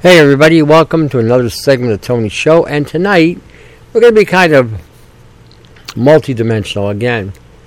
Hey everybody, welcome to another segment of Tony's Show, and tonight we're going to be kind of multi-dimensional again.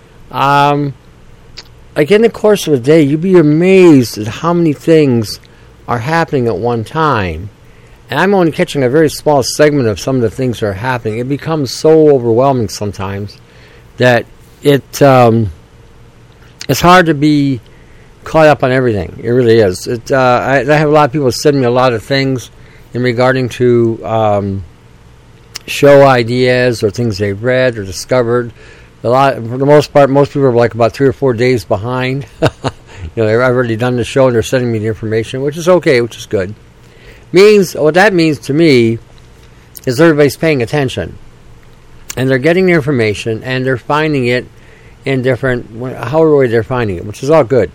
Like in the course of a day, you'd be amazed at how many things are happening at one time. And I'm only catching a very small segment of some of the things that are happening. It becomes so overwhelming sometimes that it's hard to be caught up on everything. It really is. I have a lot of people send me a lot of things in regarding to show ideas or things they've read or discovered. For the most part, most people are like about 3 or 4 days behind. I've already done the show and they're sending me the information, which is okay, which is good. What that means to me is everybody's paying attention, and they're getting the information and they're finding it in however way they're finding it, which is all good.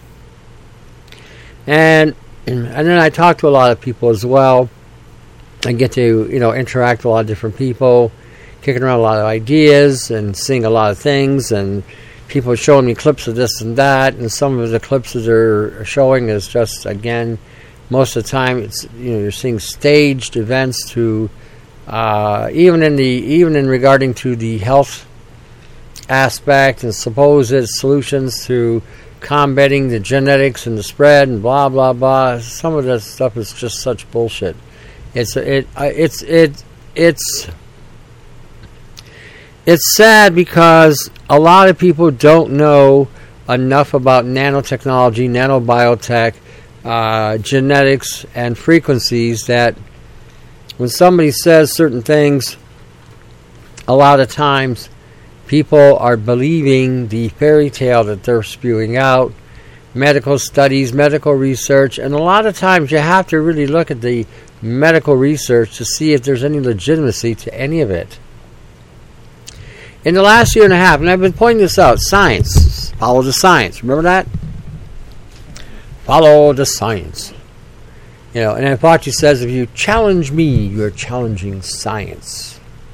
And then I talk to a lot of people as well. I get to, interact with a lot of different people, kicking around a lot of ideas and seeing a lot of things, and people are showing me clips of this and that, and some of the clips that they're showing is just, again, most of the time it's, you're seeing staged events to, even in regarding to the health aspect and supposed solutions to combating the genetics and the spread and blah blah blah. Some of that stuff is just such bullshit. It's sad because a lot of people don't know enough about nanotechnology, nanobiotech, genetics, and frequencies, that when somebody says certain things, a lot of times people are believing the fairy tale that they're spewing out, medical studies, medical research, and a lot of times you have to really look at the medical research to see if there's any legitimacy to any of it. In the last year and a half, and I've been pointing this out, science. Follow the science. Remember that? Follow the science. And Apache says, if you challenge me, you're challenging science.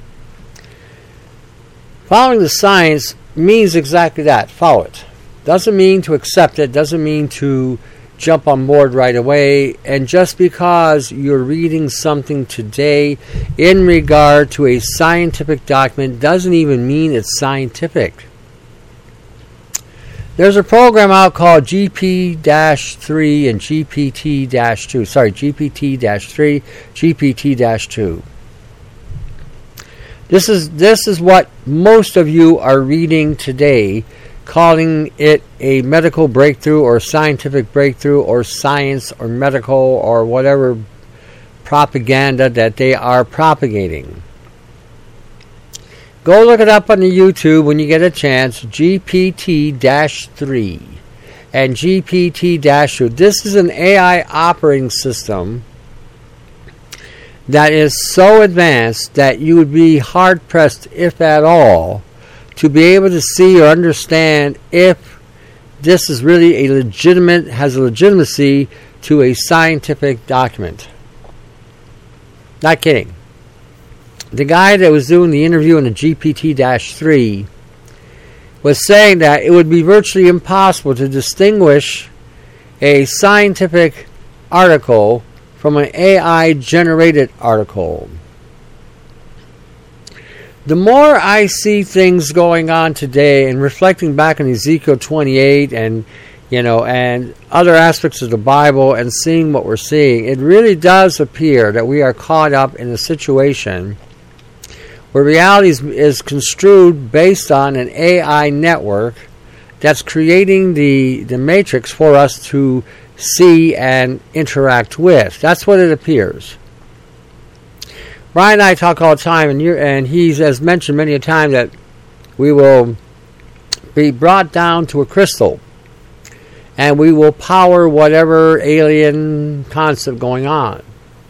Following the science means exactly that. Follow it. Doesn't mean to accept it. Doesn't mean to jump on board right away. And just because you're reading something today in regard to a scientific document doesn't even mean it's scientific. There's a program out called GP-3 and GPT-2. Sorry, GPT-3, GPT-2. This is what most of you are reading today, calling it a medical breakthrough or scientific breakthrough or science or medical or whatever propaganda that they are propagating. Go look it up on the YouTube when you get a chance, GPT-3 and GPT-2. This is an AI operating system that is so advanced that you would be hard-pressed, if at all, to be able to see or understand if this is really has a legitimacy to a scientific document. Not kidding. The guy that was doing the interview in the GPT-3 was saying that it would be virtually impossible to distinguish a scientific article from an AI-generated article. The more I see things going on today and reflecting back on Ezekiel 28 and other aspects of the Bible and seeing what we're seeing, it really does appear that we are caught up in a situation where reality is construed based on an AI network that's creating the matrix for us to see and interact with. That's what it appears. Brian and I talk all the time, and he has mentioned many a time that we will be brought down to a crystal, and we will power whatever alien concept going on.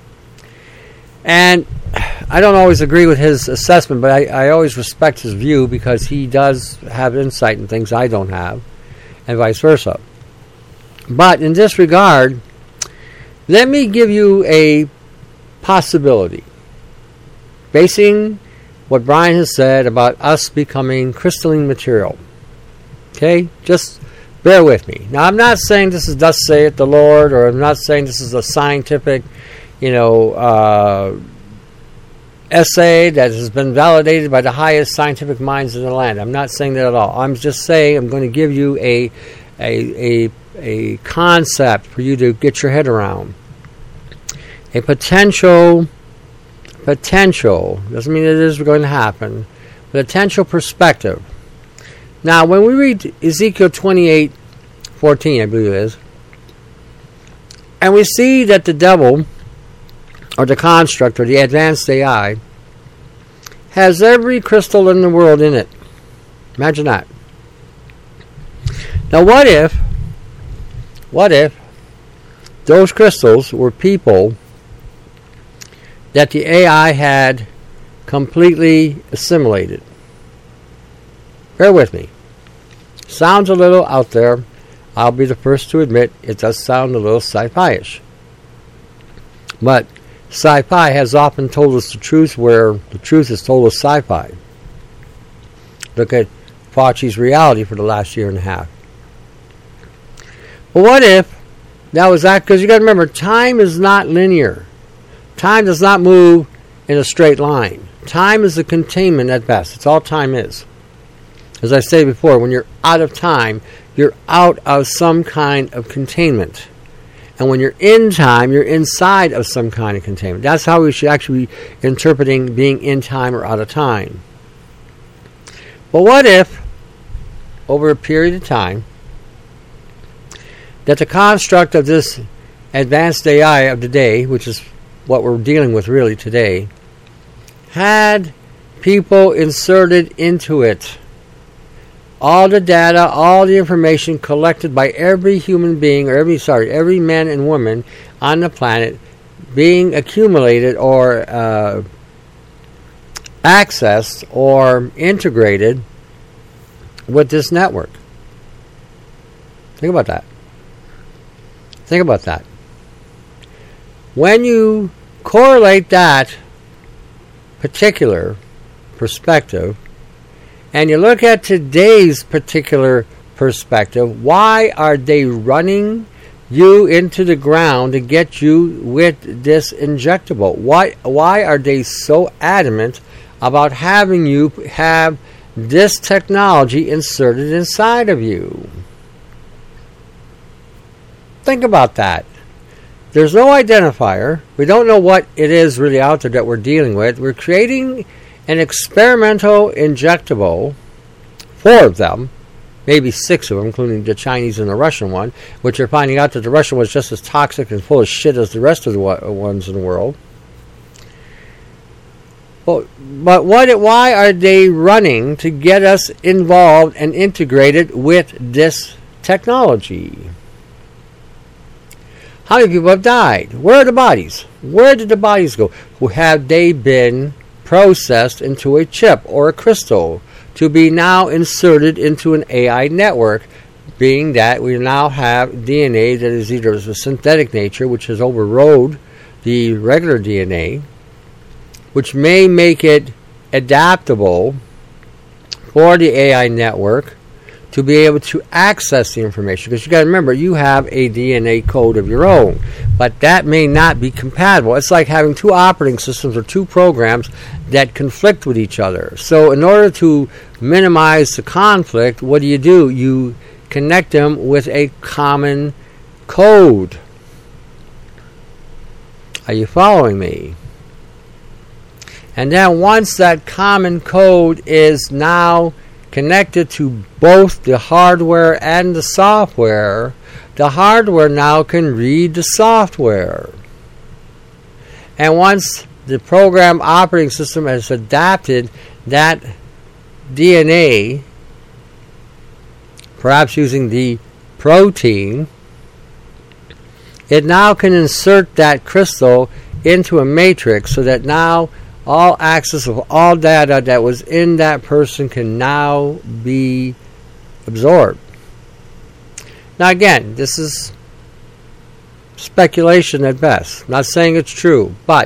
And I don't always agree with his assessment, but I always respect his view because he does have insight in things I don't have, and vice versa. But in this regard, let me give you a possibility, basing what Brian has said about us becoming crystalline material. Okay? Just bear with me. Now, I'm not saying this is thus saith the Lord, or I'm not saying this is a scientific, essay that has been validated by the highest scientific minds in the land. I'm not saying that at all. I'm just saying I'm going to give you a concept for you to get your head around. A potential, doesn't mean it is going to happen, potential perspective. Now, when we read Ezekiel 28:14, I believe it is, and we see that the devil, or the construct, or the advanced AI, has every crystal in the world in it. Imagine that. Now, what if those crystals were people that the AI had completely assimilated? Bear with me. Sounds a little out there. I'll be the first to admit it does sound a little sci-fi-ish. But sci-fi has often told us the truth where the truth has told us sci-fi. Look at Fauci's reality for the last year and a half. But what if that was that? Because you got to remember, time is not linear. Time does not move in a straight line. Time is a containment at best. It's all time is. As I said before, when you're out of time, you're out of some kind of containment. And when you're in time, you're inside of some kind of containment. That's how we should actually be interpreting being in time or out of time. But what if, over a period of time, that the construct of this advanced AI of the day, which is what we're dealing with really today, had people inserted into it? All the data, all the information collected by every human being, or every man and woman on the planet being accumulated or accessed or integrated with this network. Think about that. Think about that. When you correlate that particular perspective and you look at today's particular perspective, why are they running you into the ground to get you with this injectable? Why are they so adamant about having you have this technology inserted inside of you? Think about that. There's no identifier. We don't know what it is really out there that we're dealing with. We're creating an experimental injectable, 4 of them, maybe 6 of them, including the Chinese and the Russian one, which are finding out that the Russian was just as toxic and full of shit as the rest of the ones in the world. But why are they running to get us involved and integrated with this technology? How many people have died? Where are the bodies? Where did the bodies go? Have they been processed into a chip or a crystal to be now inserted into an AI network, being that we now have DNA that is either of a synthetic nature, which has overrode the regular DNA, which may make it adaptable for the AI network to be able to access the information. Because you got to remember, you have a DNA code of your own, but that may not be compatible. It's like having 2 operating systems or 2 programs that conflict with each other. So in order to minimize the conflict, what do? You connect them with a common code. Are you following me? And then once that common code is now connected to both the hardware and the software now can read the software. And once the program operating system has adapted that DNA, perhaps using the protein, it now can insert that crystal into a matrix so that now all access of all data that was in that person can now be absorbed. Now again, this is speculation at best. Not saying it's true, but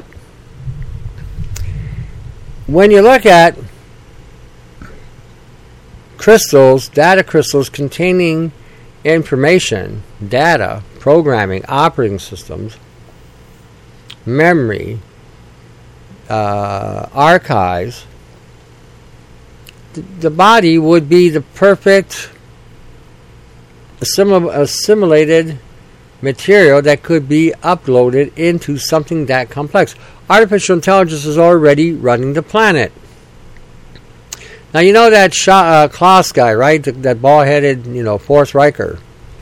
when you look at crystals, data crystals containing information, data, programming, operating systems, memory archives, the body would be the perfect assimilated material that could be uploaded into something that complex. Artificial intelligence is already running the planet. Now, you know that Klaus guy, right? That bald-headed, Forrest Riker.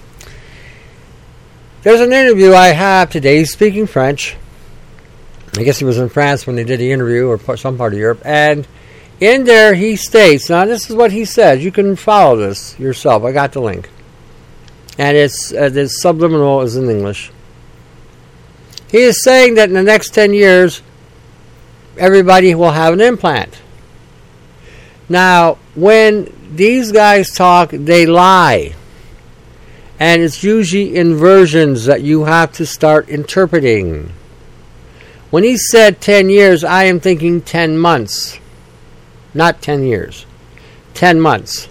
There's an interview I have today. He's speaking French. I guess he was in France when they did the interview, or some part of Europe. And in there he states, now this is what he says. You can follow this yourself. I got the link. And it's subliminal is in English. He is saying that in the next 10 years, everybody will have an implant. Now, when these guys talk, they lie. And it's usually inversions that you have to start interpreting. When he said 10 years, I am thinking 10 months. Not 10 years. 10 months.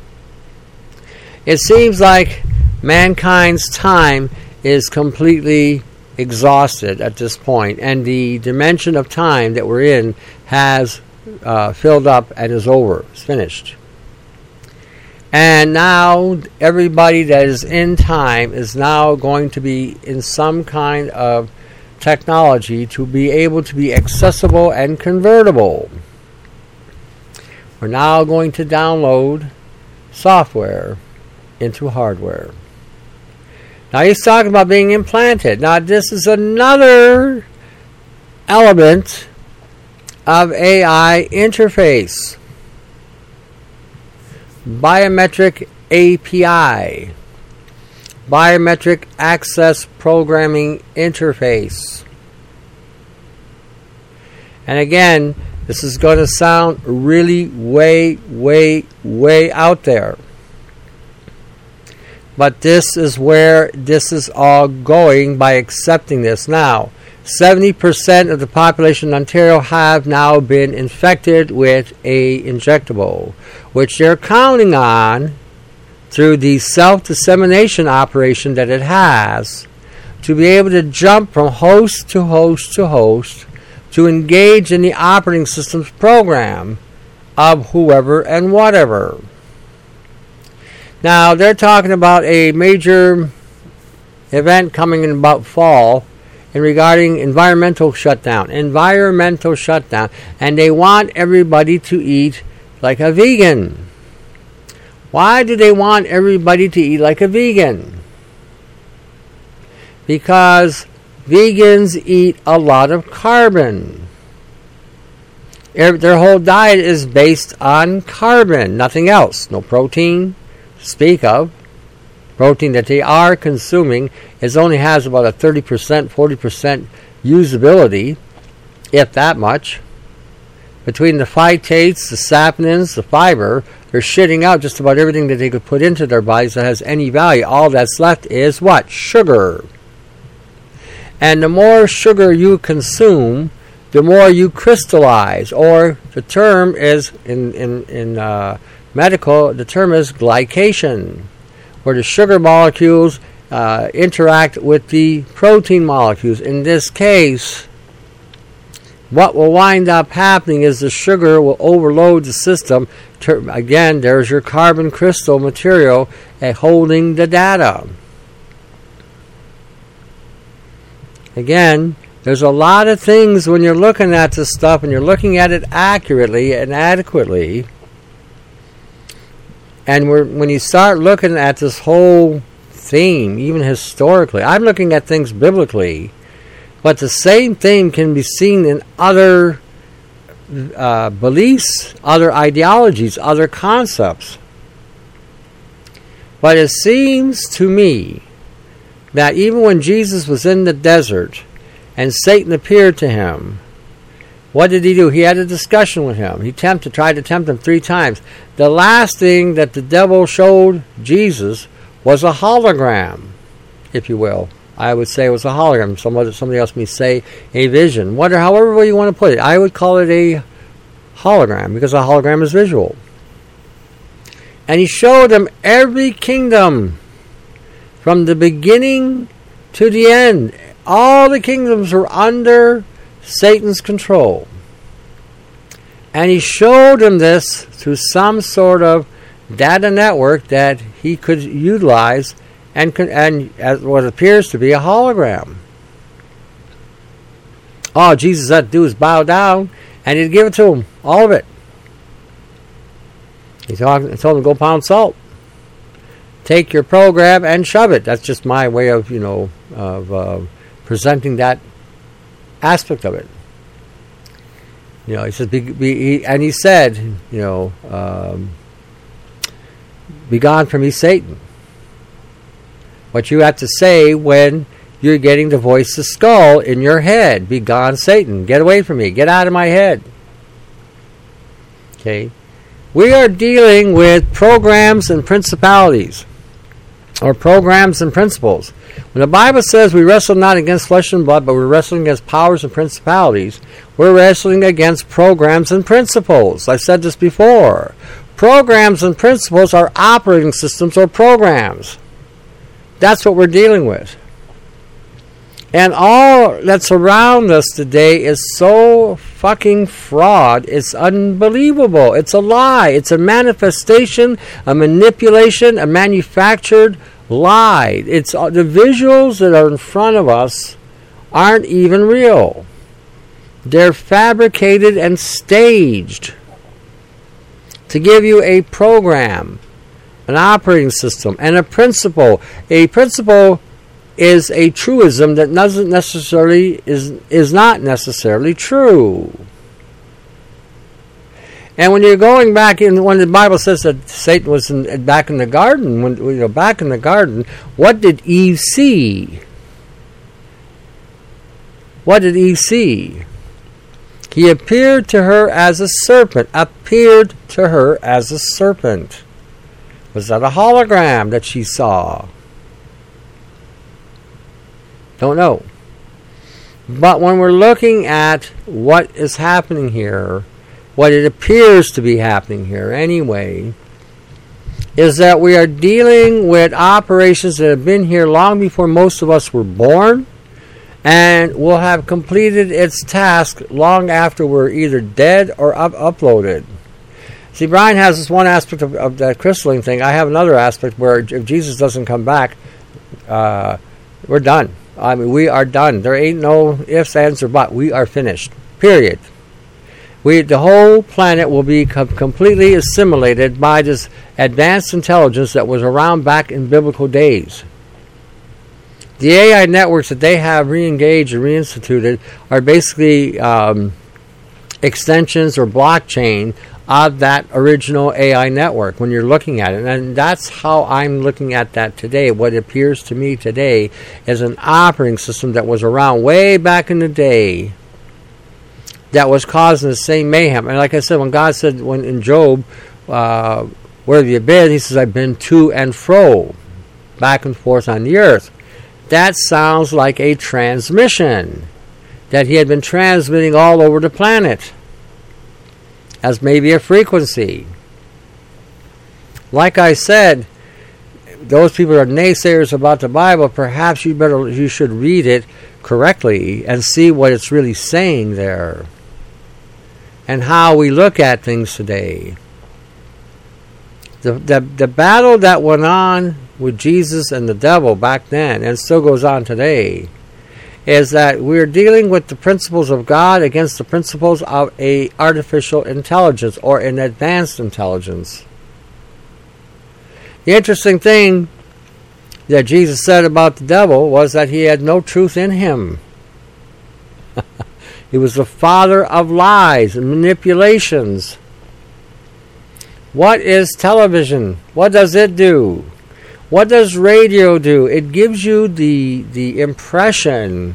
It seems like mankind's time is completely exhausted at this point, and the dimension of time that we're in has filled up and is over. It's finished. And now everybody that is in time is now going to be in some kind of technology to be able to be accessible and convertible. We're now going to download software into hardware. Now he's talking about being implanted. Now this is another element of AI interface. Biometric API. Biometric Access Programming Interface. And again, this is going to sound really way out there. But this is where this is all going by accepting this. Now, 70% of the population in Ontario have now been infected with a injectable, which they're counting on through the self-dissemination operation that it has to be able to jump from host to host to host to engage in the operating system's program of whoever and whatever. Now, they're talking about a major event coming in about fall and regarding environmental shutdown, and they want everybody to eat like a vegan. Why do they want everybody to eat like a vegan? Because vegans eat a lot of carbon. Their whole diet is based on carbon, nothing else. No protein to speak of. Protein that they are consuming only has about a 30%, 40% usability, if that much. Between the phytates, the saponins, the fiber, they're shitting out just about everything that they could put into their bodies that has any value. All that's left is what? Sugar. And the more sugar you consume, the more you crystallize. Or the term is, in medical, the term is glycation, where the sugar molecules interact with the protein molecules. In this case, what will wind up happening is the sugar will overload the system. Again, there's your carbon crystal material holding the data. Again, there's a lot of things when you're looking at this stuff and you're looking at it accurately and adequately. And when you start looking at this whole theme, even historically, I'm looking at things biblically, but the same thing can be seen in other beliefs, other ideologies, other concepts. But it seems to me that even when Jesus was in the desert and Satan appeared to him, what did he do? He had a discussion with him. He tried to tempt him 3 times. The last thing that the devil showed Jesus was a hologram, if you will. I would say it was a hologram. Somebody else may say a vision. However you want to put it. I would call it a hologram because a hologram is visual. And he showed him every kingdom from the beginning to the end. all the kingdoms were under Satan's control. And he showed him this through some sort of data network that he could utilize and as what appears to be a hologram. All Jesus had to do is bow down, and he'd give it to him, all of it. He told him to go pound salt. Take your program and shove it. That's just my way of, presenting that aspect of it. He says, and he said, be gone from me, Satan. What you have to say when you're getting the voice of skull in your head. Be gone, Satan. Get away from me. Get out of my head. Okay. We are dealing with programs and principalities, or programs and principles. When the Bible says we wrestle not against flesh and blood, but we're wrestling against powers and principalities, we're wrestling against programs and principles. I've said this before. Programs and principles are operating systems or programs. That's what we're dealing with. And all that's around us today is so fucking fraud. It's unbelievable. It's a lie. It's a manifestation, a manipulation, a manufactured lie. It's the visuals that are in front of us aren't even real. They're fabricated and staged to give you a program, an operating system, and a principle. A principle is a truism that doesn't necessarily is not necessarily true. And when you're going back in, when the Bible says that Satan was back in the garden, back in the garden, what did Eve see? What did Eve see? He appeared to her as a serpent. Appeared to her as a serpent. Was that a hologram that she saw? Don't know. But when we're looking at what is happening here, what it appears to be happening here anyway, is that we are dealing with operations that have been here long before most of us were born, and will have completed its task long after we're either dead or uploaded. See, Brian has this one aspect of that crystalline thing. I have another aspect where if Jesus doesn't come back, we're done. I mean, we are done. There ain't no ifs, ands, or buts. We are finished. Period. The whole planet will be completely assimilated by this advanced intelligence that was around back in biblical days. The AI networks that they have re-engaged and reinstituted are basically extensions or blockchain of that original AI network when you're looking at it. And that's how I'm looking at that today. What appears to me today is an operating system that was around way back in the day that was causing the same mayhem. And like I said, when God said when in Job, where have you been? He says, I've been to and fro, back and forth on the earth. That sounds like a transmission that he had been transmitting all over the planet as maybe a frequency. Like I said, those people who are naysayers about the Bible, perhaps you should read it correctly and see what it's really saying there and how we look at things today. The battle that went on with Jesus and the devil back then, and still goes on today, is that we're dealing with the principles of God against the principles of a artificial intelligence or an advanced intelligence. The interesting thing that Jesus said about the devil was that he had no truth in him. He was the father of lies and manipulations. What is television? What does it do? What does radio do? It gives you the impression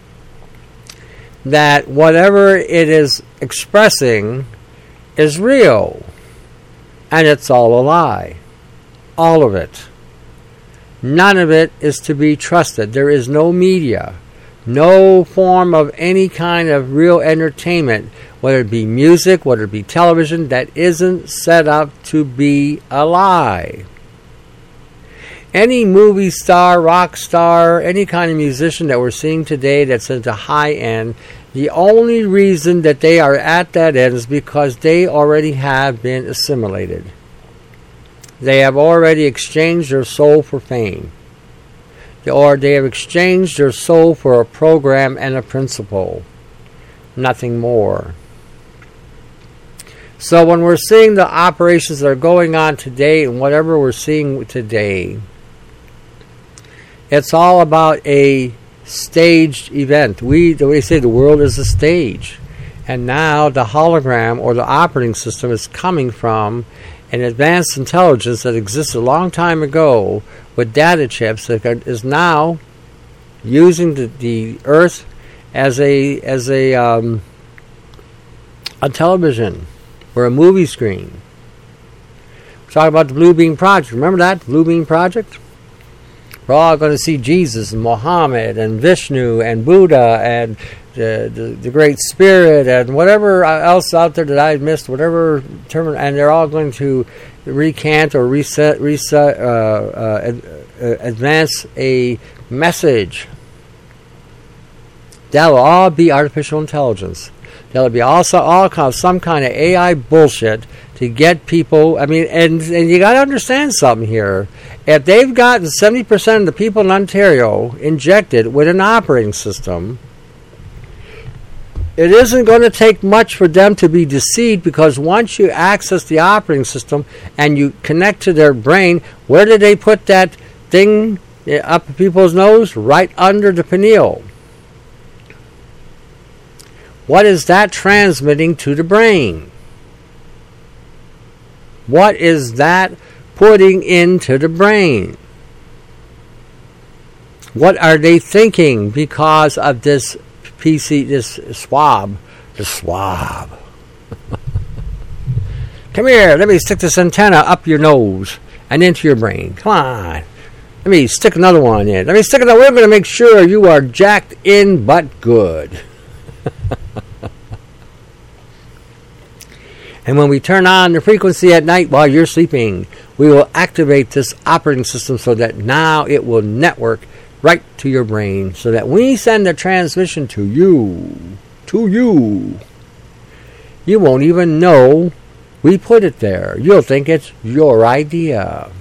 that whatever it is expressing is real. And it's all a lie. All of it. None of it is to be trusted. There is no media, no form of any kind of real entertainment, whether it be music, whether it be television, that isn't set up to be a lie. Any movie star, rock star, any kind of musician that we're seeing today that's at the high end, the only reason that they are at that end is because they already have been assimilated. They have already exchanged their soul for fame. Or they have exchanged their soul for a program and a principle. Nothing more. So when we're seeing the operations that are going on today and whatever we're seeing today, it's all about a staged event. We say the world is a stage. And now the hologram or the operating system is coming from an advanced intelligence that existed a long time ago with data chips that is now using the Earth as a television or a movie screen. We're talking about the Blue Beam Project. Remember that? Blue Beam Project? We're all going to see Jesus and Muhammad and Vishnu and Buddha and the Great Spirit and whatever else out there that I missed, whatever term, and they're all going to recant or advance a message. That will all be artificial intelligence. That'll be also all some kind of AI bullshit to get people. I mean, and you got to understand something here. If they've gotten 70% of the people in Ontario injected with an operating system, it isn't going to take much for them to be deceived, because once you access the operating system and you connect to their brain, where did they put that thing up people's nose? Right under the pineal. What is that transmitting to the brain? What is that putting into the brain? What are they thinking because of this the swab? Come here, let me stick this antenna up your nose and into your brain. Come on. Let me stick another one in. Let me stick another. We're going to make sure you are jacked in but good. And when we turn on the frequency at night while you're sleeping, we will activate this operating system so that now it will network right to your brain, so that when we send the transmission to you, you won't even know we put it there. You'll think it's your idea.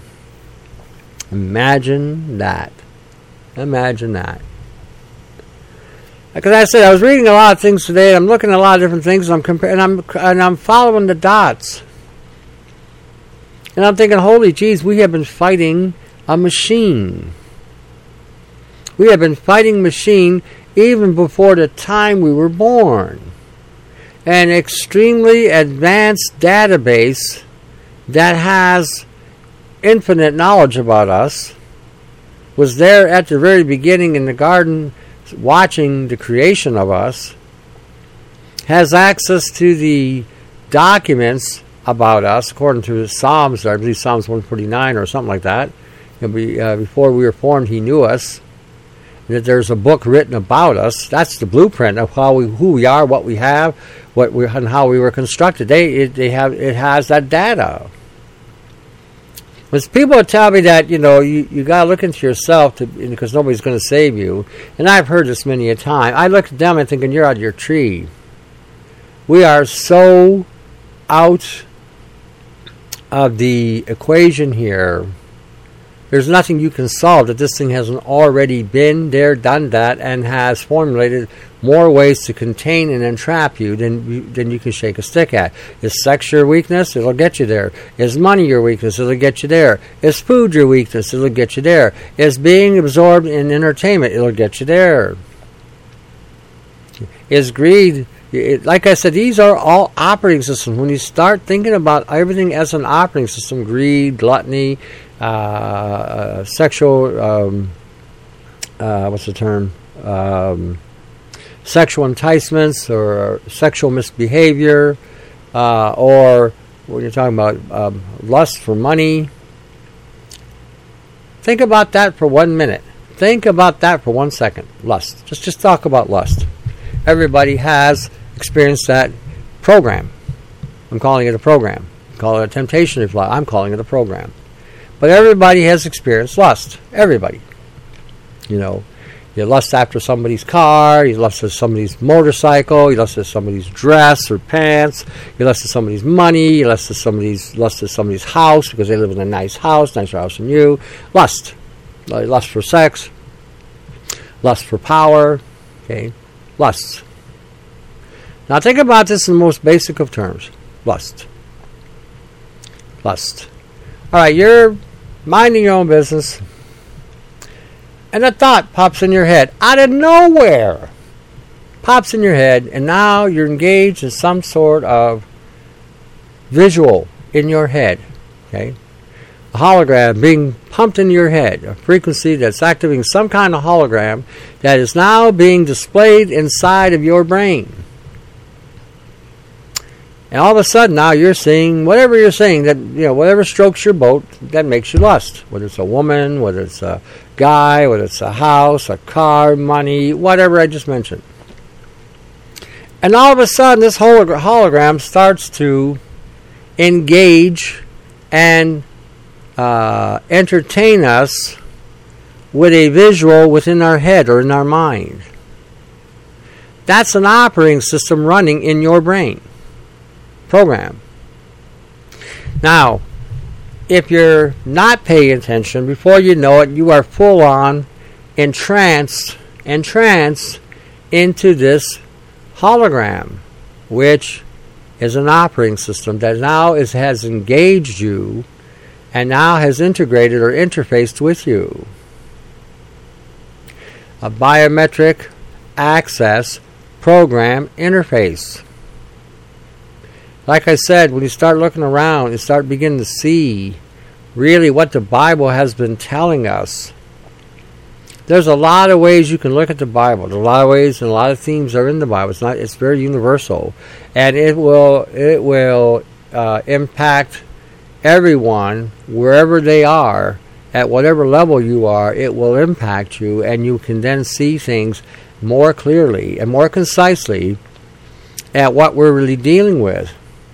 Imagine that. Imagine that. Because I said, I was reading a lot of things today, and I'm looking at a lot of different things, and I'm comparing, and I'm following the dots. And I'm thinking, holy jeez, we have been fighting a machine. We have been fighting machine even before the time we were born. An extremely advanced database that has infinite knowledge about us was there at the very beginning in the garden, watching the creation of us, has access to the documents about us, according to the Psalms, I believe Psalms 149 or something like that. Before we were formed, he knew us. And that there's a book written about us. That's the blueprint of who we are, what we have, and how we were constructed. It has that data. When people tell me that, you got to look into yourself because nobody's going to save you, and I've heard this many a time, I look at them and thinking, you're out of your tree. We are so out of the equation here. There's nothing you can solve that this thing hasn't already been there, done that, and has formulated more ways to contain and entrap you than you can shake a stick at. Is sex your weakness? It'll get you there. Is money your weakness? It'll get you there. Is food your weakness? It'll get you there. Is being absorbed in entertainment? It'll get you there. Is greed? Like I said, these are all operating systems. When you start thinking about everything as an operating system, greed, gluttony, sexual, what's the term? Sexual enticements or sexual misbehavior, or when you're talking about lust for money. Think about that for 1 minute. Think about that for 1 second. Lust. Just talk about lust. Everybody has experienced that program. I'm calling it a program. Call it a temptation if you like. I'm calling it a program. But everybody has experienced lust. Everybody. You lust after somebody's car, you lust after somebody's motorcycle, you lust after somebody's dress or pants, you lust after somebody's money, you lust after somebody's house because they live in a nice house, nicer house than you. Lust. Lust for sex. Lust for power. Okay. Lust. Now think about this in the most basic of terms. Lust. Lust. Alright, you're minding your own business, and a thought pops in your head out of nowhere. Pops in your head, and now you're engaged in some sort of visual in your head. Okay? A hologram being pumped into your head, a frequency that's activating some kind of hologram that is now being displayed inside of your brain. And all of a sudden now you're seeing whatever you're seeing, that whatever strokes your boat that makes you lust. Whether it's a woman, whether it's a guy, whether it's a house, a car, money, whatever I just mentioned. And all of a sudden this hologram starts to engage and entertain us with a visual within our head or in our mind. That's an operating system running in your brain. Program. Now, if you're not paying attention, before you know it, you are full on entranced into this hologram, which is an operating system that now has engaged you and now has integrated or interfaced with you. A biometric access program interface. Like I said, when you start looking around, you start beginning to see really what the Bible has been telling us. There's a lot of ways you can look at the Bible. There's a lot of ways and a lot of themes are in the Bible. It's very universal, and it will impact everyone wherever they are, at whatever level you are. It will impact you, and you can then see things more clearly and more concisely at what we're really dealing with.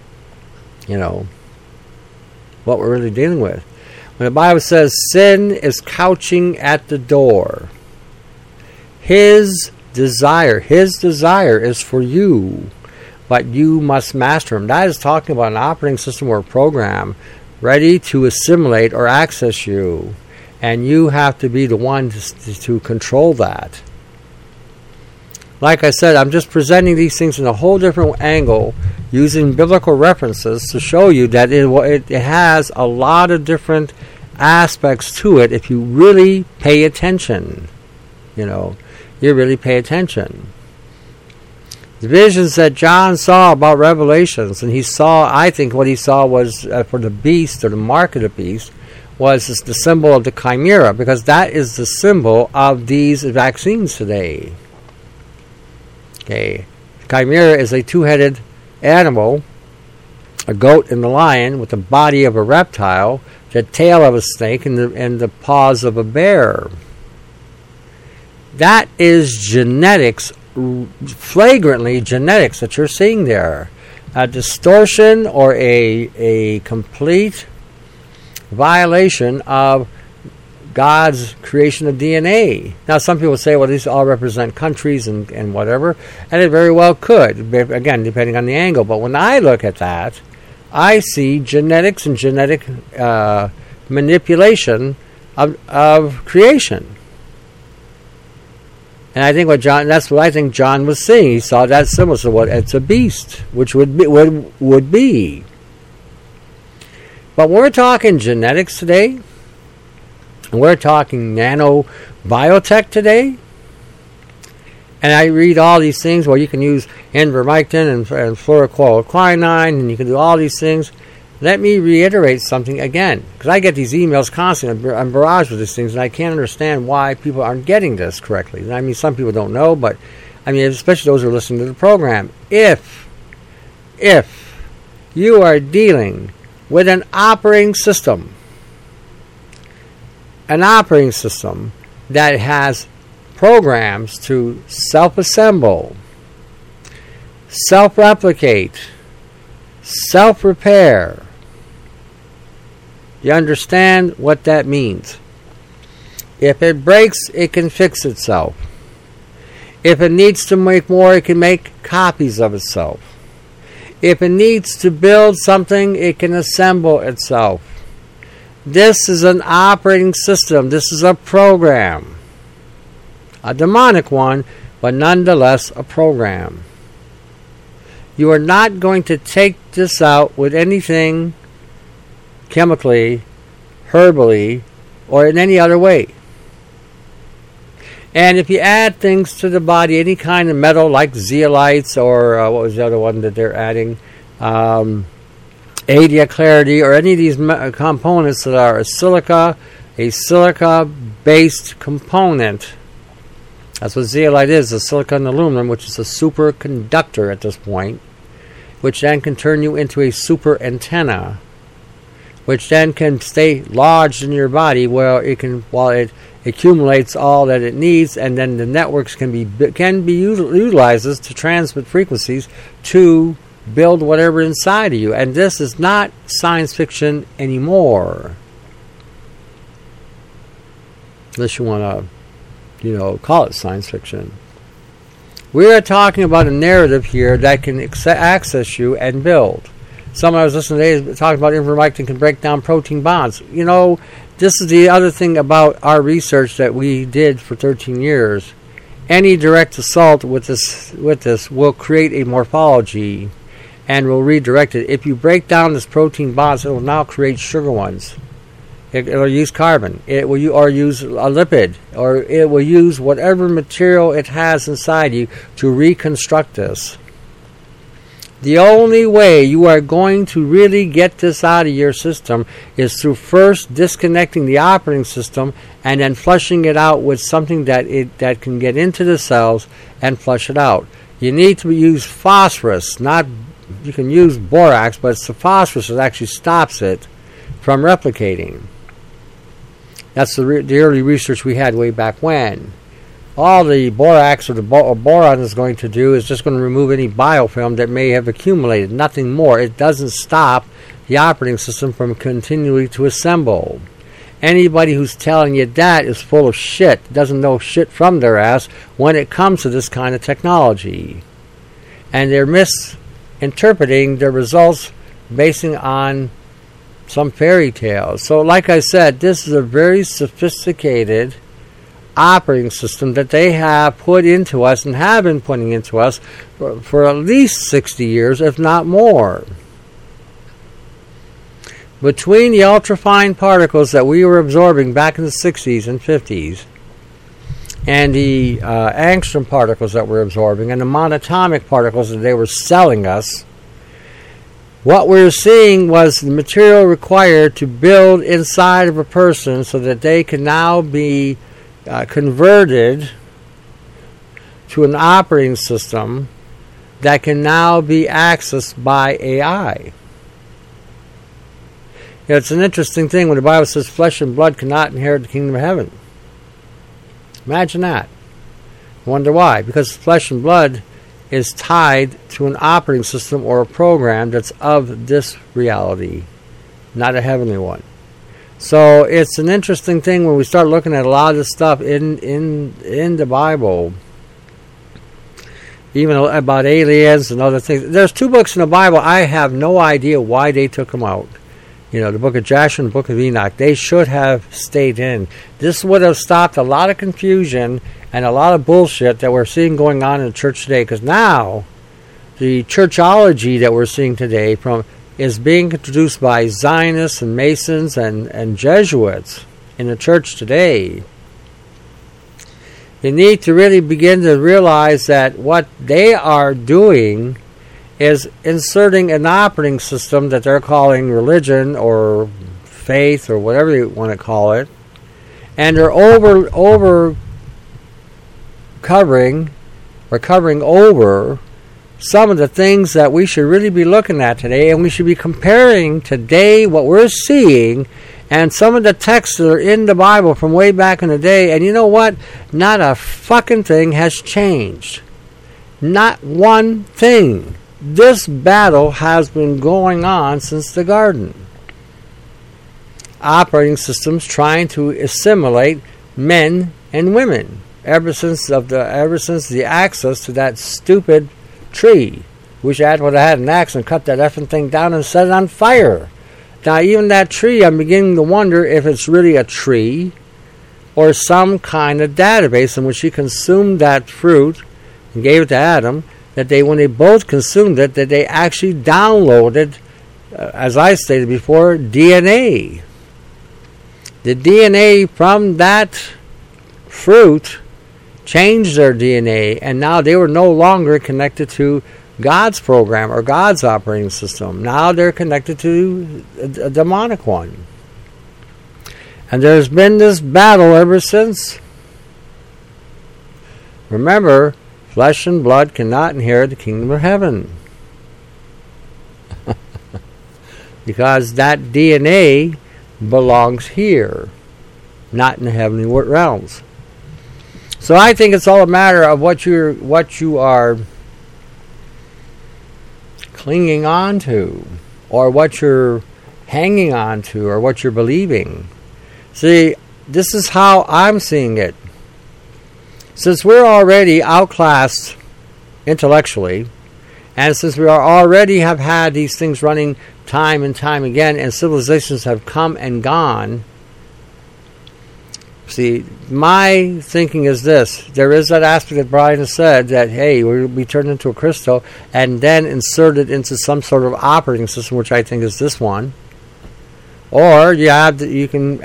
What we're really dealing with. When the Bible says sin is couching at the door, his desire is for you, but you must master him. That is talking about an operating system or a program ready to assimilate or access you, and you have to be the one to control that. Like I said, I'm just presenting these things in a whole different angle, using biblical references to show you that it has a lot of different aspects to it if you really pay attention. You really pay attention. The visions that John saw about Revelations, and I think what he saw was for the beast, or the mark of the beast, was the symbol of the chimera, because that is the symbol of these vaccines today. Okay, chimera is a two-headed animal, a goat and a lion, with the body of a reptile, the tail of a snake, and the paws of a bear. That is genetics, flagrantly genetics that you're seeing there. A distortion or a complete violation of God's creation of DNA. Now, some people say, well, these all represent countries and whatever, and it very well could, again, depending on the angle. But when I look at that, I see genetics and genetic manipulation of creation. And I think that's what I think John was seeing. He saw that symbol, so it's a beast, which would be. But when we're talking genetics today, and we're talking nanobiotech today, and I read all these things where you can use ivermectin and fluoroquinolone, and you can do all these things. Let me reiterate something again, because I get these emails constantly. I'm barraged with these things, and I can't understand why people aren't getting this correctly. I mean, some people don't know, but I mean, especially those who are listening to the program. If you are dealing with an operating system that has programs to self-assemble, self-replicate, self-repair, You understand what that means. If it breaks, it can fix itself. If it needs to make more, it can make copies of itself. If it needs to build something, it can assemble itself. This is an operating system. This is a program. A demonic one, but nonetheless a program. You are not going to take this out with anything chemically, herbally, or in any other way. And if you add things to the body, any kind of metal like zeolites or what was the other one that they're adding, Adia Clarity, or any of these components that are a silica-based component. That's what zeolite is, a silicon aluminum, which is a superconductor at this point, which then can turn you into a super antenna, which then can stay lodged in your body while it accumulates all that it needs, and then the networks can be utilized to transmit frequencies to build whatever inside of you. And this is not science fiction anymore, unless you want to, call it science fiction. We are talking about a narrative here that can access you and build. Someone I was listening today talking about ivermectin can break down protein bonds. This is the other thing about our research that we did for 13 years. Any direct assault with this will create a morphology and will redirect it. If you break down this protein bonds, it will now create sugar ones. It will use carbon. It will use a lipid, or it will use whatever material it has inside you to reconstruct this. The only way you are going to really get this out of your system is through first disconnecting the operating system and then flushing it out with something that can get into the cells and flush it out. You need to use phosphorus, you can use borax, but it's the phosphorus that actually stops it from replicating. That's the early research we had way back when. All the borax or the boron is going to do is just going to remove any biofilm that may have accumulated, nothing more. It doesn't stop the operating system from continuing to assemble. Anybody who's telling you that is full of shit, doesn't know shit from their ass when it comes to this kind of technology. And they're misinterpreting their results basing on some fairy tales. So like I said, this is a very sophisticated operating system that they have put into us and have been putting into us for at least 60 years, if not more. Between the ultrafine particles that we were absorbing back in the 60s and 50s and the angstrom particles that we're absorbing and the monatomic particles that they were selling us, what we're seeing was the material required to build inside of a person so that they can now be converted to an operating system that can now be accessed by AI. It's an interesting thing when the Bible says flesh and blood cannot inherit the kingdom of heaven. Imagine that. I wonder why. Because flesh and blood is tied to an operating system or a program that's of this reality, not a heavenly one. So it's an interesting thing when we start looking at a lot of this stuff in the Bible, even about aliens and other things. There's 2 books in the Bible. I have no idea why they took them out. The book of Joshua and the book of Enoch. They should have stayed in. This would have stopped a lot of confusion and a lot of bullshit that we're seeing going on in the church today. Because now, the churchology that we're seeing today is being introduced by Zionists and Masons and Jesuits in the church today. You need to really begin to realize that what they are doing is inserting an operating system that they're calling religion or faith or whatever you want to call it, and they're covering over some of the things that we should really be looking at today, and we should be comparing today what we're seeing and some of the texts that are in the Bible from way back in the day. And you know what? Not a fucking thing has changed. Not one thing. This battle has been going on since the garden. operating systems trying to assimilate men and women ever since the access to that stupid tree. Wish I would have had an axe and cut that effing thing down and set it on fire. Now, even that tree, I'm beginning to wonder if it's really a tree or some kind of database in which he consumed that fruit and gave it to Adam, that when they both consumed it, that they actually downloaded, as I stated before, DNA. The DNA from that fruit changed their DNA, and now they were no longer connected to God's program or God's operating system. Now they're connected to a demonic one. And there's been this battle ever since. Remember, flesh and blood cannot inherit the kingdom of heaven. Because that DNA belongs here, not in the heavenly realms. So I think it's all a matter of what you are clinging on to, or what you're hanging on to, or what you're believing. See, this is how I'm seeing it. Since we're already outclassed intellectually, and since we already have had these things running time and time again, and civilizations have come and gone, see, my thinking is this. There is that aspect that Brian has said that, hey, we'll be turned into a crystal and then inserted into some sort of operating system, which I think is this one. Or you can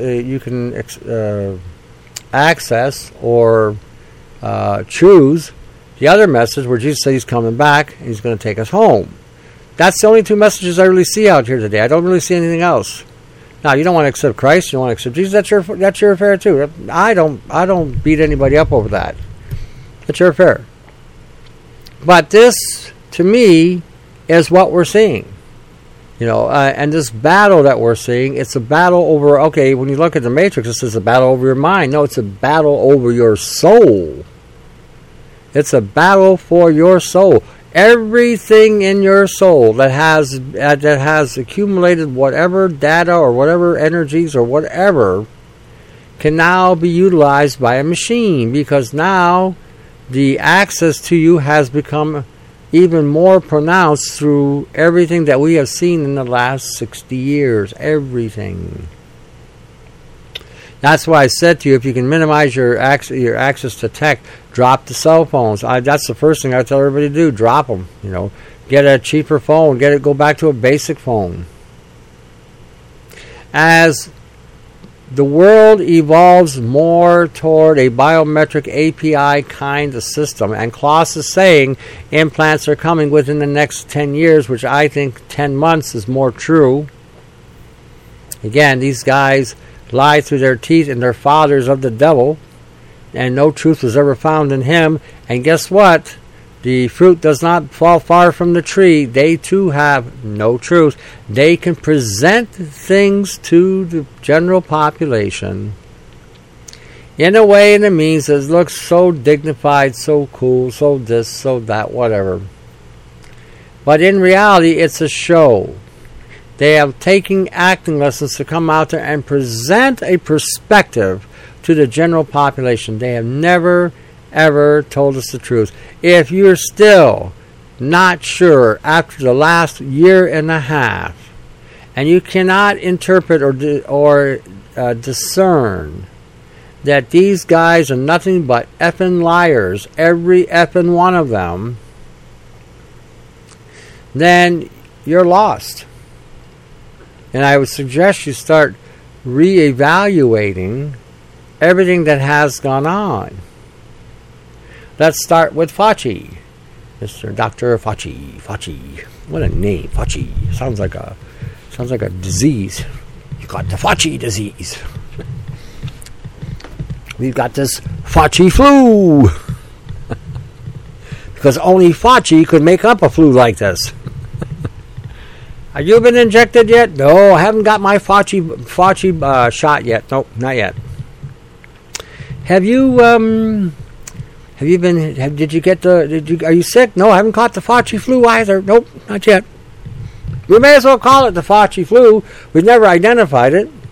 access or choose the other message where Jesus said he's coming back and he's going to take us home. That's the only two messages I really see out here today. I don't really see anything else. Now, you don't want to accept Christ, you don't want to accept Jesus. That's your affair too. I don't beat anybody up over that. That's your affair. But this, to me, is what we're seeing. And this battle that we're seeing, it's a battle over, okay, when you look at the Matrix, it says a battle over your mind. No, it's a battle over your soul. It's a battle for your soul. Everything in your soul that has accumulated whatever data or whatever energies or whatever can now be utilized by a machine, because now the access to you has become even more pronounced through everything that we have seen in the last 60 years. Everything. That's why I said to you, if you can minimize your access to tech, drop the cell phones. That's the first thing I tell everybody to do. Drop them. Get a cheaper phone. Go back to a basic phone. As the world evolves more toward a biometric API kind of system, and Klaus is saying implants are coming within the next 10 years, which I think 10 months is more true. Again, these guys lie through their teeth, and they're fathers of the devil, and no truth was ever found in him. And guess what? The fruit does not fall far from the tree. They too have no truth. They can present things to the general population in a way and a means that looks so dignified, so cool, so this, so that, whatever. But in reality, it's a show. They are taking acting lessons to come out there and present a perspective to the general population. They have never, ever told us the truth. If you're still not sure after the last year and a half, and you cannot interpret or discern that these guys are nothing but effing liars, every effing one of them, then you're lost. And I would suggest you start reevaluating everything that has gone on. Let's start with Fauci. Mr. Dr. Fauci. Fauci. What a name, Fauci. Sounds like a disease. You got the Fauci disease. We've got this Fauci flu. Because only Fauci could make up a flu like this. Have you been injected yet? No, I haven't got my Fauci shot yet. Nope, not yet. Have you been? Did you get the? Are you sick? No, I haven't caught the Fauci flu either. Nope, not yet. We may as well call it the Fauci flu. We've never identified it.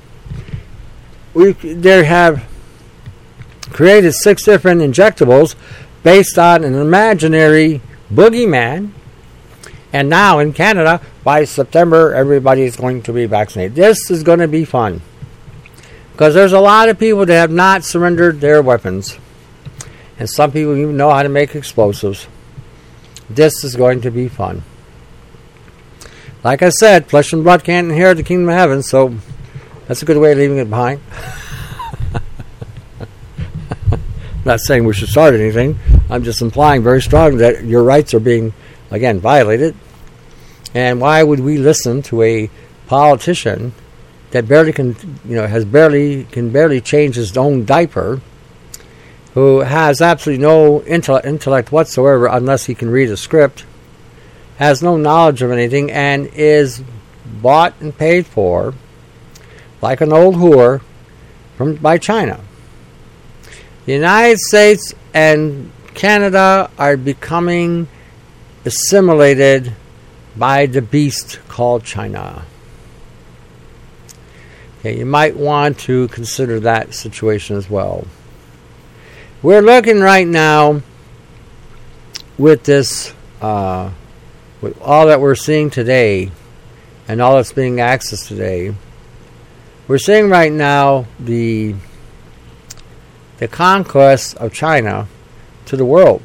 they have created 6 different injectables based on an imaginary boogeyman. And now in Canada, by September, everybody is going to be vaccinated. This is going to be fun. Because there's a lot of people that have not surrendered their weapons. And some people even know how to make explosives. This is going to be fun. Like I said, flesh and blood can't inherit the kingdom of heaven, so that's a good way of leaving it behind. I'm not saying we should start anything. I'm just implying very strongly that your rights are being, again, violated. And why would we listen to a politician that barely can barely change his own diaper, who has absolutely no intellect whatsoever unless he can read a script, has no knowledge of anything, and is bought and paid for like an old whore by China. The United States and Canada are becoming assimilated by the beast called China. Okay, you might want to consider that situation as well. We're looking right now with this, with all that we're seeing today and all that's being accessed today. We're seeing right now the conquest of China to the world.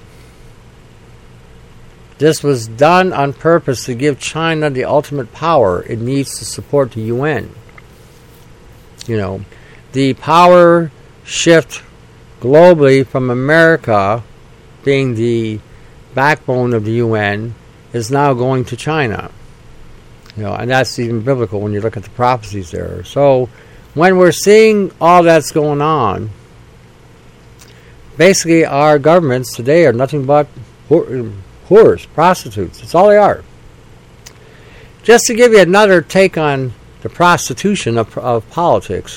This was done on purpose to give China the ultimate power it needs to support the UN. You know, the power shift globally from America being the backbone of the UN is now going to China. You know, and that's even biblical when you look at the prophecies there. So when we're seeing all that's going on, basically our governments today are nothing but whores, prostitutes. That's all they are. Just to give you another take on the prostitution of politics,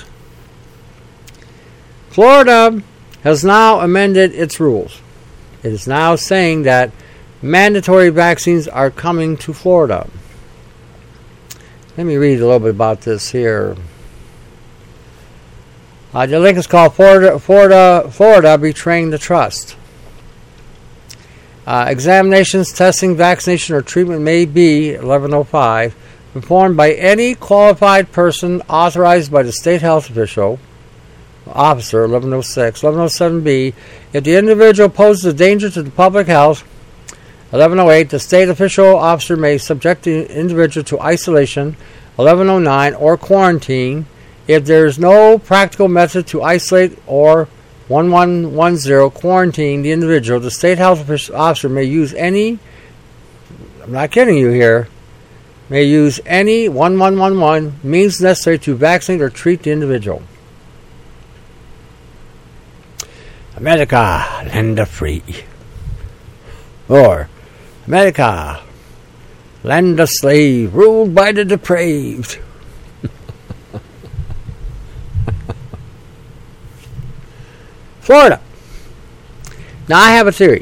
Florida has now amended its rules. It is now saying that mandatory vaccines are coming to Florida. Let me read a little bit about this here. The link is called Florida Betraying the Trust. Examinations, testing, vaccination, or treatment may be, 1105, performed by any qualified person authorized by the state health officer, 1106. 1107b, if the individual poses a danger to the public health, 1108, the state official officer may subject the individual to isolation, 1109, or quarantine if there is no practical method to isolate or 1110 quarantine the individual. The state health officer may use any, I'm not kidding you here, may use any 1111 means necessary to vaccinate or treat the individual. America, land of free. Or America, land of slave, ruled by the depraved. Florida. Now I have a theory.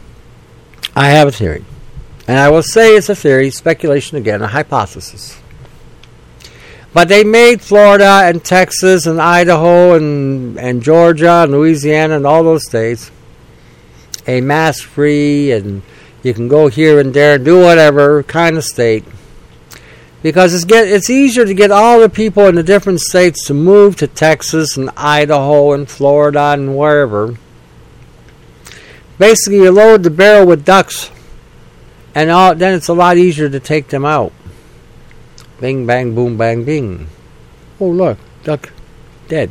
And I will say it's a theory, speculation again, a hypothesis. But they made Florida and Texas and Idaho and Georgia and Louisiana and all those states a mask-free and you can go here and there and do whatever kind of state. Because it's easier to get all the people in the different states to move to Texas and Idaho and Florida and wherever. Basically, you load the barrel with ducks, and then it's a lot easier to take them out. Bing, bang, boom, bang, bing. Oh, look, duck dead.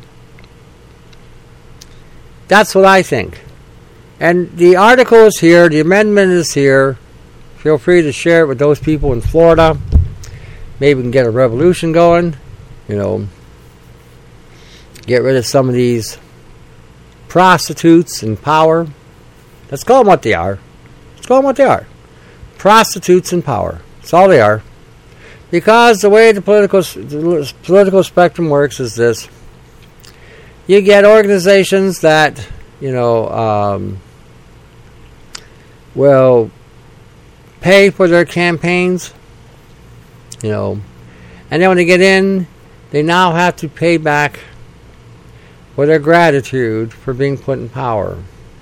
That's what I think. And the article is here, the amendment is here. Feel free to share it with those people in Florida. Maybe we can get a revolution going. You know, get rid of some of these prostitutes in power. Let's call them what they are. Prostitutes in power. That's all they are. Because the way the political spectrum works is this. You get organizations that, will pay for their campaigns, and then when they get in, they now have to pay back or their gratitude for being put in power.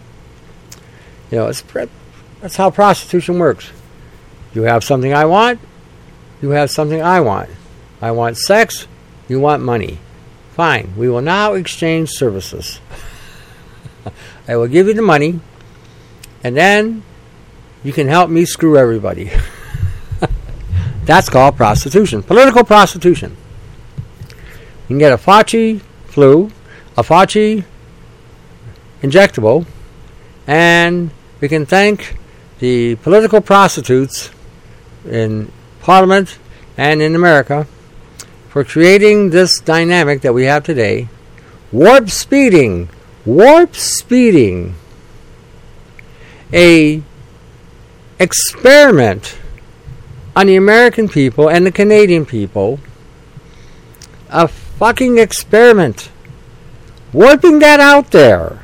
That's how prostitution works. You have something I want, you have something I want. I want sex, you want money. Fine, we will now exchange services. I will give you the money, and then you can help me screw everybody. That's called prostitution. Political prostitution. You can get a Fauci flu, a Fauci injectable, and we can thank the political prostitutes in Parliament and in America for creating this dynamic that we have today. Warp speeding. A experiment on the American people and the Canadian people. A fucking experiment. Warping that out there.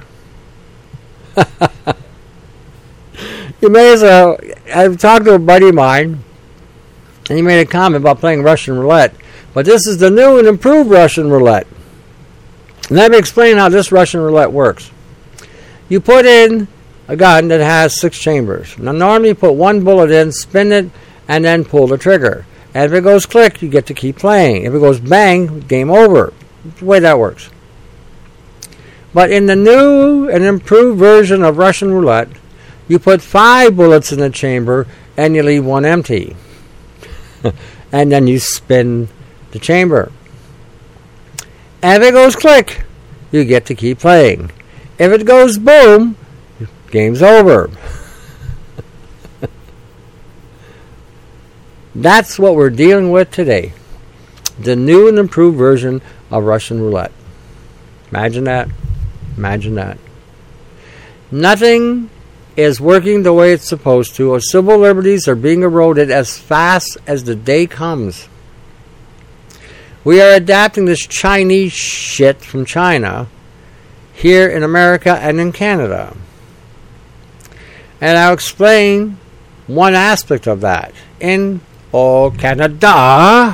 You may as well. I've talked to a buddy of mine, and he made a comment about playing Russian roulette. But this is the new and improved Russian roulette. And let me explain how this Russian roulette works. You put in a gun that has 6 chambers. Now, normally you put 1 bullet in, spin it, and then pull the trigger. And if it goes click, you get to keep playing. If it goes bang, game over. That's the way that works. But in the new and improved version of Russian roulette, you put 5 bullets in the chamber and you leave 1 empty. And then you spin the chamber. And if it goes click, you get to keep playing. If it goes boom, game's over. That's what we're dealing with today. The new and improved version of Russian roulette. Imagine that. Imagine that. Nothing is working the way it's supposed to. Our civil liberties are being eroded as fast as the day comes. We are adapting this Chinese shit from China here in America and in Canada. And I'll explain one aspect of that. In Canada,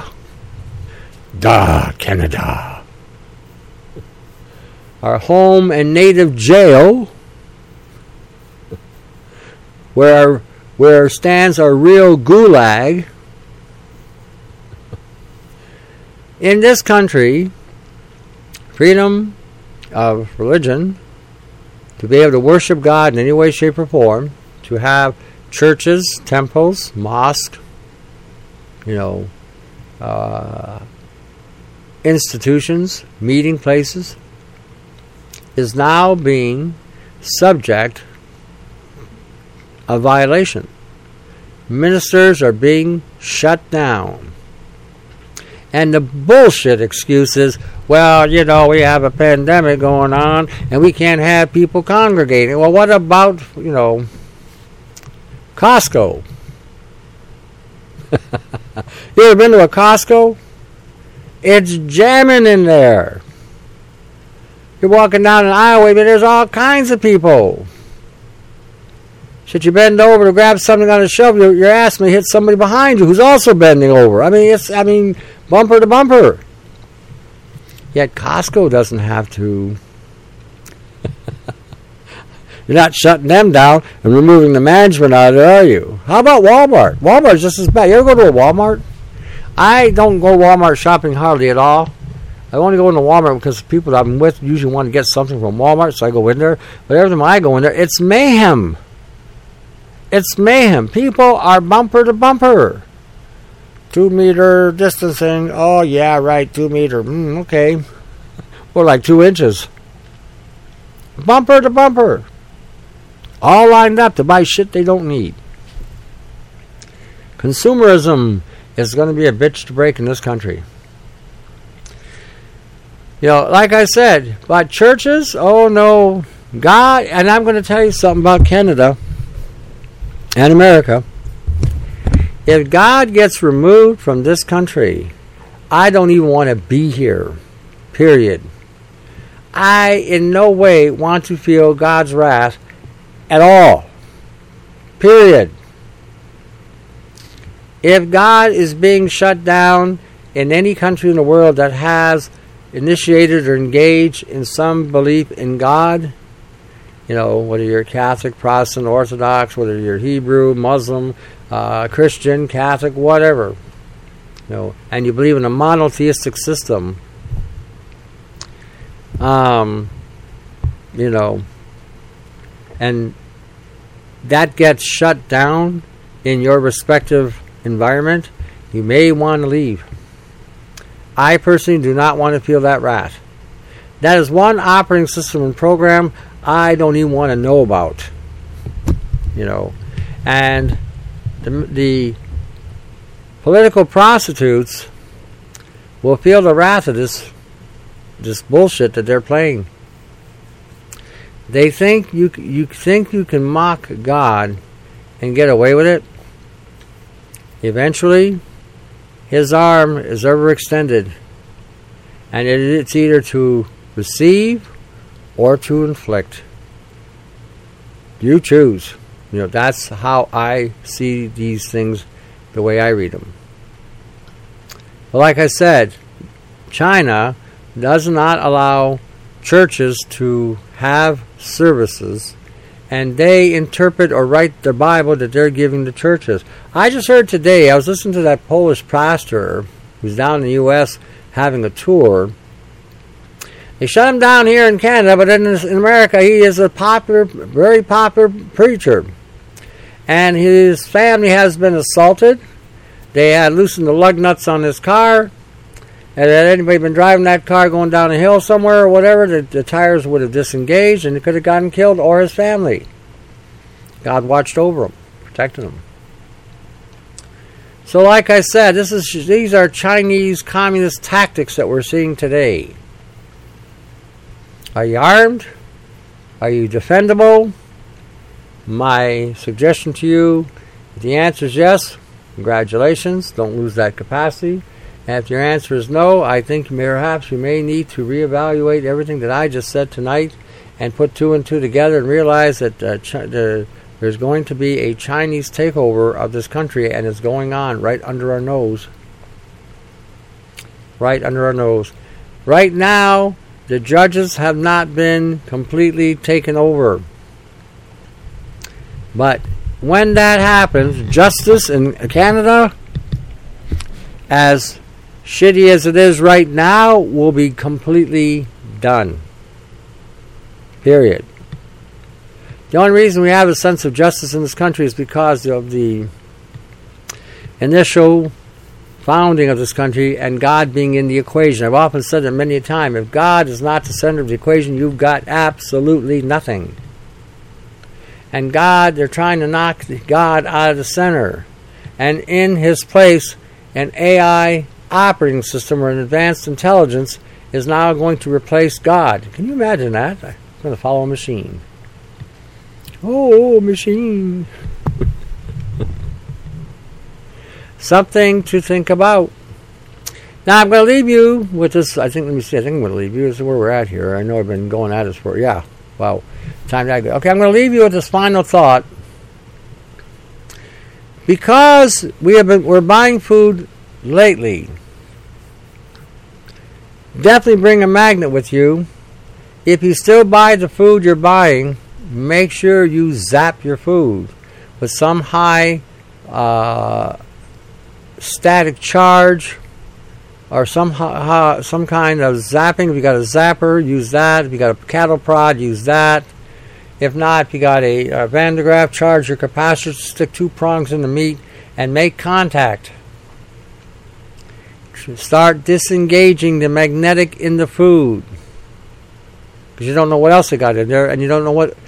Canada, our home and native jail, where stands our real gulag. In this country, freedom of religion, to be able to worship God in any way, shape, or form, to have churches, temples, mosques, institutions, meeting places, is now being subject of violation. Ministers are being shut down. And the bullshit excuse is, well, we have a pandemic going on and we can't have people congregating. Well, what about, Costco? You ever been to a Costco? It's jamming in there. You're walking down an aisleway, but there's all kinds of people. Should you bend over to grab something on a shelf, your ass may hit somebody behind you who's also bending over. It's bumper to bumper. Yet Costco doesn't have to. You're not shutting them down and removing the management out of it, are you? How about Walmart? Walmart's just as bad. You ever go to a Walmart? I don't go Walmart shopping hardly at all. I only go into Walmart because the people that I'm with usually want to get something from Walmart, so I go in there. But every time I go in there, it's mayhem. It's mayhem. People are bumper to bumper. 2 meter distancing. Oh, yeah, right, 2 meter. Okay. Or like 2 inches. Bumper to bumper. All lined up to buy shit they don't need. Consumerism is going to be a bitch to break in this country. Like I said, about churches, oh no. God, and I'm going to tell you something about Canada and America. If God gets removed from this country, I don't even want to be here. Period. I in no way want to feel God's wrath at all. Period. If God is being shut down in any country in the world that has initiated or engaged in some belief in God, whether you're Catholic, Protestant, Orthodox, whether you're Hebrew, Muslim, Christian, Catholic, whatever, and you believe in a monotheistic system, and that gets shut down in your respective environment, you may want to leave. I personally do not want to feel that wrath. That is one operating system and program I don't even want to know about. And the political prostitutes will feel the wrath of this bullshit that they're playing. They think you can mock God and get away with it. Eventually, his arm is overextended, and it's either to receive or to inflict. You choose. That's how I see these things, the way I read them. But like I said, China does not allow churches to have services, and they interpret or write the Bible that they're giving to churches. I just heard today, I was listening to that Polish pastor who's down in the U.S. having a tour. They shut him down here in Canada, but in America he is a very popular preacher. And his family has been assaulted. They had loosened the lug nuts on his car. And had anybody been driving that car going down a hill somewhere or whatever, the tires would have disengaged and he could have gotten killed, or his family. God watched over him, protected him. So like I said, these are Chinese communist tactics that we're seeing today. Are you armed? Are you defendable? My suggestion to you, if the answer is yes, congratulations, don't lose that capacity. And if your answer is no, I think perhaps you may need to reevaluate everything that I just said tonight and put two and two together and realize that there's going to be a Chinese takeover of this country, and it's going on right under our nose. Right under our nose. Right now, the judges have not been completely taken over. But when that happens, justice in Canada, as shitty as it is right now, will be completely done. Period. The only reason we have a sense of justice in this country is because of the initial founding of this country and God being in the equation. I've often said it many a time. If God is not the center of the equation, you've got absolutely nothing. And God, they're trying to knock God out of the center. And in his place, an AI operating system or an advanced intelligence is now going to replace God. Can you imagine that? I'm going to follow a machine. Oh, machine. Something to think about. Now, I'm going to leave you with this. I think I'm going to leave you. This is where we're at here. I know I've been going at this for, wow. Time to go. Okay, I'm going to leave you with this final thought. Because we're buying food lately, definitely bring a magnet with you. If you still buy the food you're buying, make sure you zap your food with some high static charge or some kind of zapping. If you got a zapper, use that. If you got a cattle prod, use that. If not, if you got a Van de Graaff, charge your capacitor, stick 2 prongs in the meat and make contact. Start disengaging the magnetic in the food, because you don't know what else they got in there, and you don't know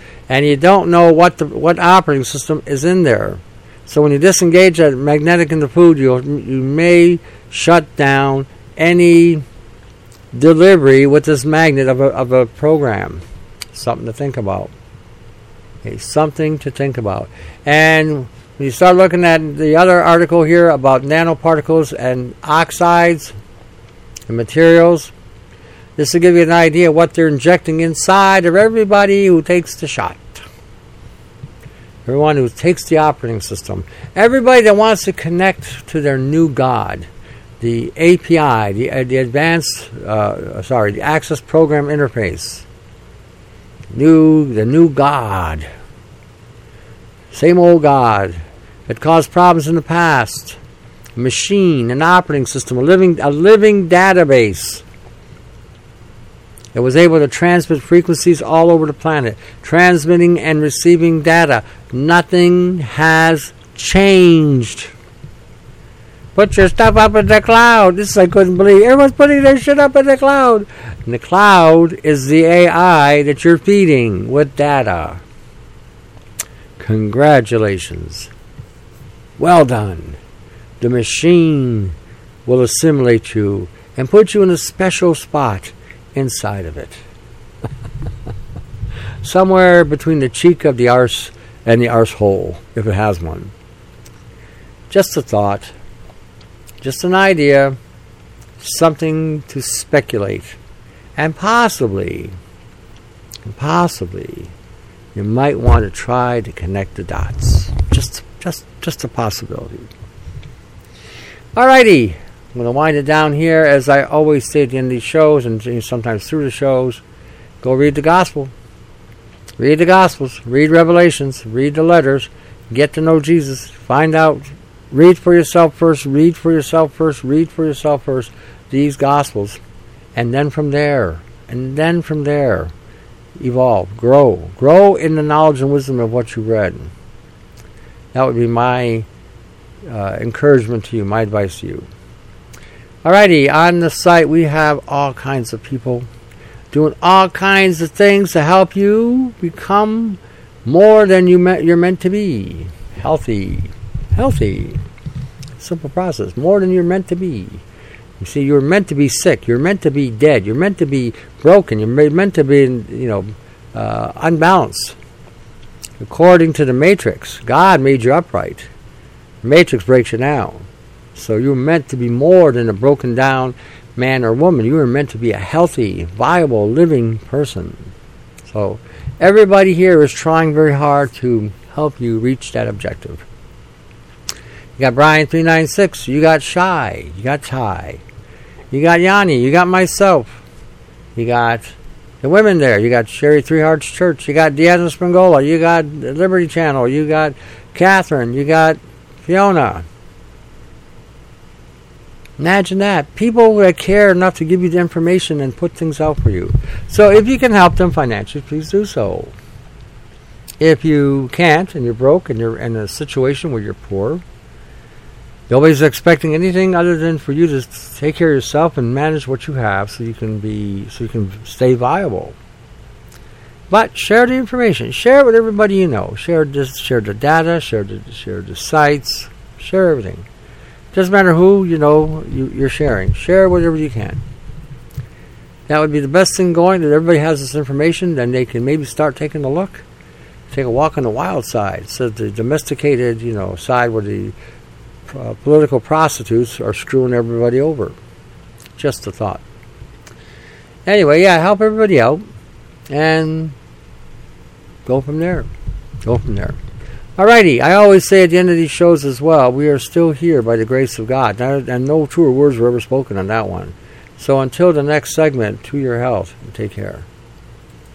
what operating system is in there. So when you disengage that magnetic in the food, you may shut down any delivery with this magnet of a program. Something to think about. Okay, something to think about. And when you start looking at the other article here about nanoparticles and oxides and materials, this will give you an idea of what they're injecting inside of everybody who takes the shot. Everyone who takes the operating system. Everybody that wants to connect to their new God. the API, the Access Program Interface, the new God, same old God that caused problems in the past, a machine, an operating system, a living database that was able to transmit frequencies all over the planet, transmitting and receiving data. Nothing has changed. Put your stuff up in the cloud. This I couldn't believe. Everyone's putting their shit up in the cloud. And the cloud is the AI that you're feeding with data. Congratulations. Well done. The machine will assimilate you and put you in a special spot inside of it. Somewhere between the cheek of the arse and the arse hole, if it has one. Just a thought. Just an idea, something to speculate, and possibly, you might want to try to connect the dots. Just a possibility. Alrighty, I'm going to wind it down here. As I always say at the end of these shows, and sometimes through the shows, go read the Gospel. Read the Gospels, read Revelations, read the letters, get to know Jesus, find out. Read for yourself first, these Gospels. And then from there, evolve, grow. Grow in the knowledge and wisdom of what you read. That would be my encouragement to you, my advice to you. Alrighty, on the site we have all kinds of people doing all kinds of things to help you become more than you're meant to be. Healthy. Simple process. More than you're meant to be. You see, you're meant to be sick. You're meant to be dead. You're meant to be broken. You're meant to be, unbalanced. According to the Matrix, God made you upright. The Matrix breaks you down. So you're meant to be more than a broken down man or woman. You are meant to be a healthy, viable, living person. So everybody here is trying very hard to help you reach that objective. You got Brian 396, you got Shy, you got Ty, you got Yanni, you got myself, you got the women there, you got Sherry Three Hearts Church, you got Deanna Springola, you got Liberty Channel, you got Catherine, you got Fiona. Imagine that. People that care enough to give you the information and put things out for you. So if you can help them financially, please do so. If you can't and you're broke and you're in a situation where you're poor, nobody's expecting anything other than for you to take care of yourself and manage what you have so you can stay viable. But share the information. Share it with everybody you know. Share the data, share the sites, share everything. Doesn't matter who you're sharing. Share whatever you can. That would be the best thing going, that everybody has this information, then they can maybe start taking a look. Take a walk on the wild side. So the domesticated, side where the political prostitutes are screwing everybody over. Just a thought. Anyway, help everybody out and go from there. Alrighty, I always say at the end of these shows as well, we are still here by the grace of God, and no truer words were ever spoken on that one. So until the next segment, to your health, and take care.